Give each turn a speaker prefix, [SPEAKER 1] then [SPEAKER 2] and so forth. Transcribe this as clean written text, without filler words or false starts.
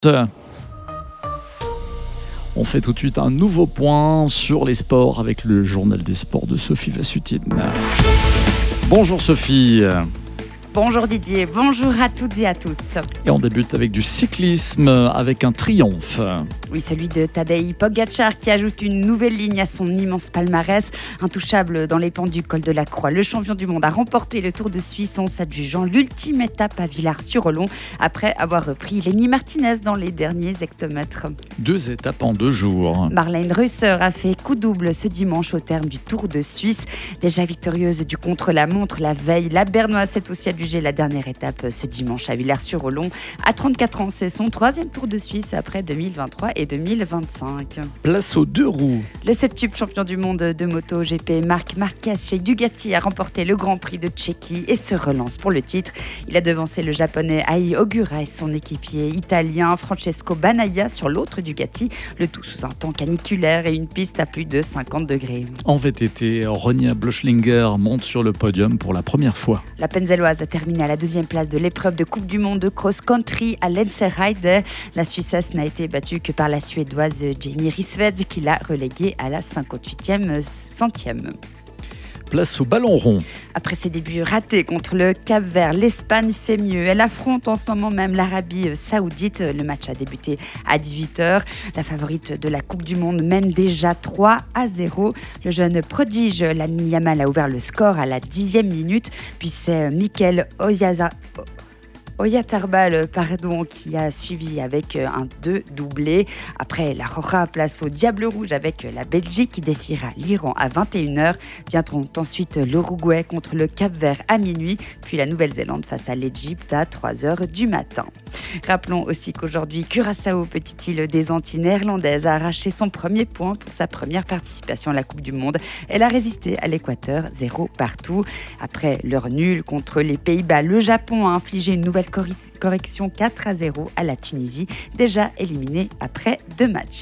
[SPEAKER 1] On fait tout de suite un nouveau point sur les sports avec le journal des sports de Sophie Vassutine. Bonjour Sophie.
[SPEAKER 2] Bonjour Didier, bonjour à toutes et à tous.
[SPEAKER 1] Et on débute avec du cyclisme, avec un triomphe.
[SPEAKER 2] Oui, celui de Tadej Pogačar qui ajoute une nouvelle ligne à son immense palmarès. Intouchable dans les pentes du col de la Croix, le champion du monde a remporté le Tour de Suisse en s'adjugeant l'ultime étape à Villars-sur-Olon après avoir repris Lenny Martinez dans les derniers hectomètres.
[SPEAKER 1] 2 étapes en 2 jours.
[SPEAKER 2] Marlene Reusser a fait coup double ce dimanche au terme du Tour de Suisse. Déjà victorieuse du contre-la-montre la veille, la Bernoise s'est aussi adjugée la dernière étape ce dimanche à Villars-sur-Olon. À 34 ans, c'est son 3e Tour de Suisse après 2023 et 2025.
[SPEAKER 1] Place aux 2 roues.
[SPEAKER 2] Le septuple champion du monde de moto GP Marc Marquez chez Ducati a remporté le Grand Prix de Tchéquie et se relance pour le titre. Il a devancé le japonais Ai Ogura et son équipier italien Francesco Banaya sur l'autre Ducati, le tout sous un temps caniculaire et une piste à plus de 50 degrés.
[SPEAKER 1] En VTT, Ronja Blöchlinger monte sur le podium pour la première fois.
[SPEAKER 2] La Penzelloise a terminé à la 2e place de l'épreuve de Coupe du Monde de cross-country à Lenzerheide. La Suissesse n'a été battue que par la Suédoise Jenny Rissved qui l'a reléguée à la 58e centième.
[SPEAKER 1] Place au ballon rond.
[SPEAKER 2] Après ses débuts ratés contre le Cap-Vert, l'Espagne fait mieux. Elle affronte en ce moment même l'Arabie Saoudite. Le match a débuté à 18h. La favorite de la Coupe du Monde mène déjà 3-0. Le jeune prodige Lamine Yamal a ouvert le score à la 10e minute. Puis c'est Mikel Oyarzabal qui a suivi avec un 2 doublé. Après la Roja, place au Diable Rouge avec la Belgique qui défiera l'Iran à 21h. Viendront ensuite l'Uruguay contre le Cap-Vert à minuit, puis la Nouvelle-Zélande face à l'Égypte à 3h du matin. Rappelons aussi qu'aujourd'hui, Curaçao, petite île des Antilles néerlandaises, a arraché son premier point pour sa première participation à la Coupe du Monde. Elle a résisté à l'Équateur, 0 partout. Après leur nul contre les Pays-Bas, le Japon a infligé une nouvelle correction 4-0 à la Tunisie, déjà éliminée après 2 matchs.